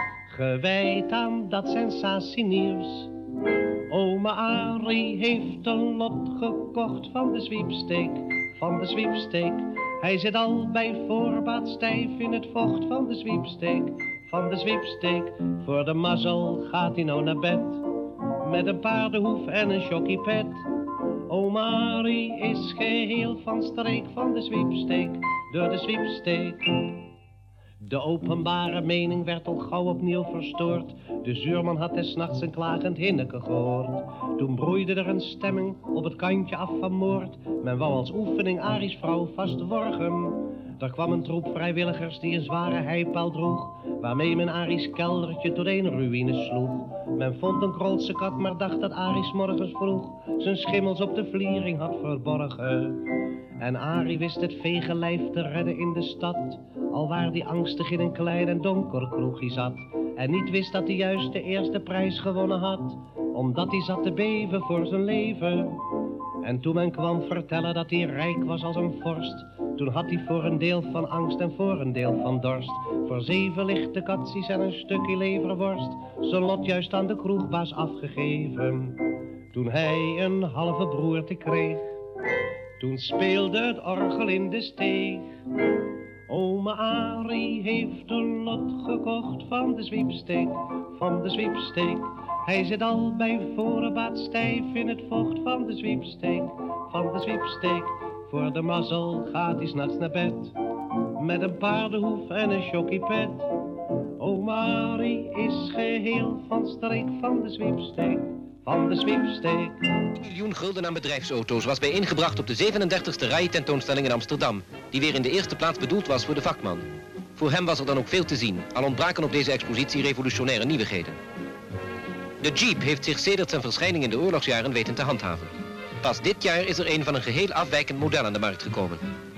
S18: gewijd aan dat sensatienieuws. Ome Arie heeft een lot gekocht van de sweepsteek, van de sweepsteek. Hij zit al bij voorbaat stijf in het vocht van de sweepsteek, van de sweepsteek. Voor de mazzel gaat hij nou naar bed, met een paardenhoef en een chockiepet. Ome Arie is geheel van streek van de sweepsteek, door de sweepsteek. De openbare mening werd al gauw opnieuw verstoord. De zuurman had des nachts een klagend hinneke gehoord. Toen broeide er een stemming op het kantje af van moord. Men wou als oefening Arie's vrouw vastworgen. Er kwam een troep vrijwilligers die een zware heipaal droeg, waarmee men Arie's keldertje tot een ruïne sloeg. Men vond een Kroolse kat, maar dacht dat Arie 's morgens vroeg zijn schimmels op de vliering had verborgen. En Arie wist het vege lijf te redden in de stad, alwaar die angstig in een klein en donker kroegje zat. En niet wist dat hij juist de eerste prijs gewonnen had, omdat hij zat te beven voor zijn leven. En toen men kwam vertellen dat hij rijk was als een vorst, toen had hij voor een deel van angst en voor een deel van dorst, voor zeven lichte katsies en een stukje leverworst, zijn lot juist aan de kroegbaas afgegeven. Toen hij een halve broerte kreeg, toen speelde het orgel in de steeg. Ome Arie heeft een lot gekocht van de sweepsteek, van de sweepsteek. Hij zit al bij voorbaat stijf in het vocht van de sweepsteek, van de sweepsteek. Voor de mazzel gaat hij 's nachts naar bed, met een paardenhoef en een chockiepet. Ome Arie is geheel van streek van de sweepsteek, van de sweepsteek.
S2: een miljoen gulden aan bedrijfsauto's was bijeengebracht op de zevenendertigste rijtentoonstelling in Amsterdam, die weer in de eerste plaats bedoeld was voor de vakman. Voor hem was er dan ook veel te zien, al ontbraken op deze expositie revolutionaire nieuwigheden. De Jeep heeft zich sedert zijn verschijning in de oorlogsjaren weten te handhaven. Pas dit jaar is er een van een geheel afwijkend model aan de markt gekomen.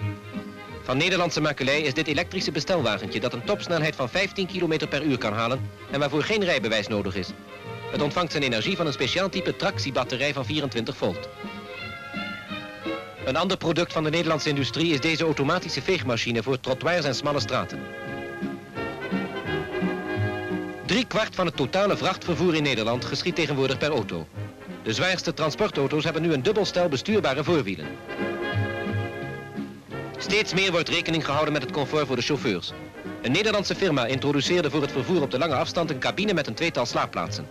S2: Van Nederlandse makelij is dit elektrische bestelwagentje dat een topsnelheid van vijftien kilometer per uur kan halen en waarvoor geen rijbewijs nodig is. Het ontvangt zijn energie van een speciaal type tractiebatterij van vierentwintig volt. Een ander product van de Nederlandse industrie is deze automatische veegmachine voor trottoirs en smalle straten. Drie kwart van het totale vrachtvervoer in Nederland geschiet tegenwoordig per auto. De zwaarste transportauto's hebben nu een dubbelstel bestuurbare voorwielen. Steeds meer wordt rekening gehouden met het comfort voor de chauffeurs. Een Nederlandse firma introduceerde voor het vervoer op de lange afstand een cabine met een tweetal slaapplaatsen.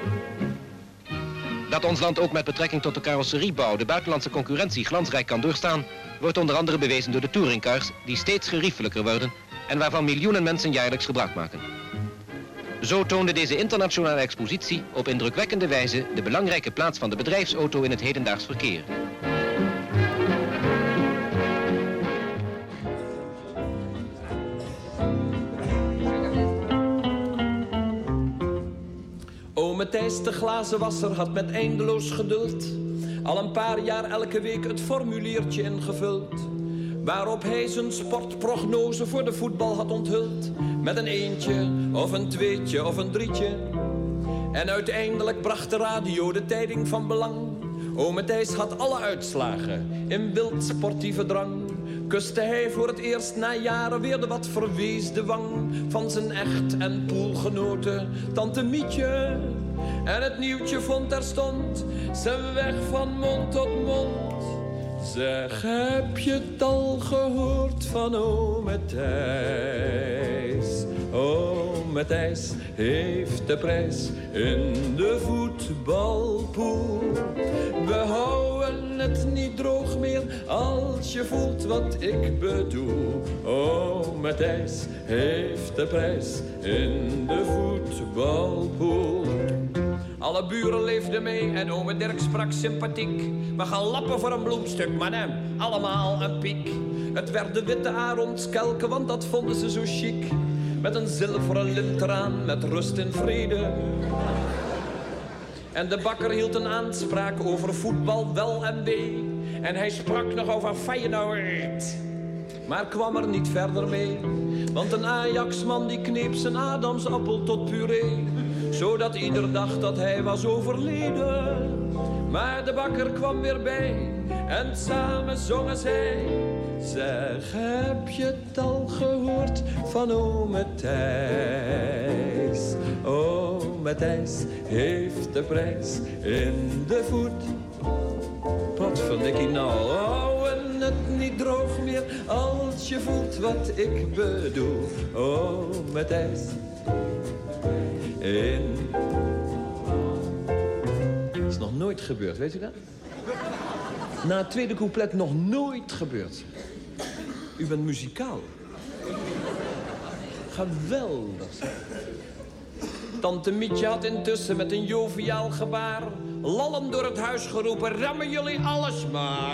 S2: Dat ons land ook met betrekking tot de carrosseriebouw de buitenlandse concurrentie glansrijk kan doorstaan, wordt onder andere bewezen door de touringcars die steeds geriefelijker worden en waarvan miljoenen mensen jaarlijks gebruik maken. Zo toonde deze internationale expositie op indrukwekkende wijze de belangrijke plaats van de bedrijfsauto in het hedendaags verkeer.
S6: Ome Thijs de glazenwasser had met eindeloos geduld al een paar jaar elke week het formuliertje ingevuld, waarop hij zijn sportprognose voor de voetbal had onthuld. Met een eentje, of een tweetje, of een drietje. En uiteindelijk bracht de radio de tijding van belang. Ome Thijs had alle uitslagen in wild sportieve drang. Kuste hij voor het eerst na jaren weer de wat verweesde wang van zijn echt- en poelgenote, tante Mietje. En het nieuwtje vond terstond zijn weg van mond tot mond. Zeg, heb je het al gehoord van ome Thijs? Ome Thijs heeft de prijs in de voetbalpool. We houden het niet droog meer als je voelt wat ik bedoel. Ome Thijs heeft de prijs in de voetbalpool. Alle buren leefden mee en ome Dirk sprak sympathiek. We gaan lappen voor een bloemstuk, maar nee, allemaal een piek. Het werd de witte arondskelken, want dat vonden ze zo chic. Met een zilveren lint eraan, met rust en vrede. En de bakker hield een aanspraak over voetbal wel en wee. En hij sprak nog over Feyenoord, maar kwam er niet verder mee. Want een Ajaxman die kneep zijn Adamsappel tot puree, zodat ieder dacht dat hij was overleden. Maar de bakker kwam weer bij en samen zongen zij. Zeg, heb je het al gehoord van ome Thijs? Ome Thijs heeft de prijs in de voet. Potverdikkie nou, houden het niet droog meer als je voelt wat ik bedoel. Ome Thijs in... Dat is nog nooit gebeurd, weet u dat? Na het tweede couplet nog nooit gebeurd. U bent muzikaal. Geweldig. Tante Mietje had intussen met een joviaal gebaar lallend door het huis geroepen: rammen jullie alles maar.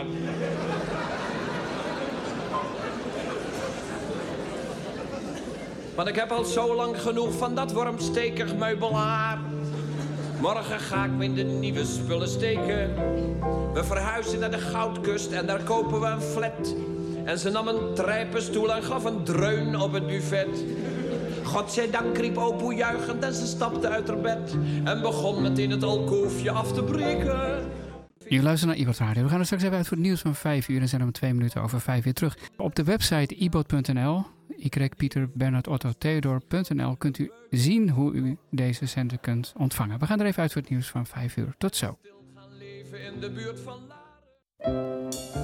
S6: Want ik heb al zo lang genoeg van dat wormstekig meubelhaar. Morgen ga ik me in de nieuwe spullen steken. We verhuizen naar de Goudkust en daar kopen we een flat. En ze nam een trijpenstoel en gaf een dreun op het buffet. Godzijdank riep opoe juichend en ze stapte uit haar bed. En begon meteen het alkoofje af te breken.
S1: Je luistert naar iBoT Radio. We gaan er straks even uit voor het nieuws van vijf uur en zijn om twee minuten over vijf uur terug. Op de website ibot punt n l, Y Pieter Bernhard Otto Theodor punt n l, kunt u zien hoe u deze zender kunt ontvangen. We gaan er even uit voor het nieuws van vijf uur. Tot zo.
S6: In de buurt van Laren.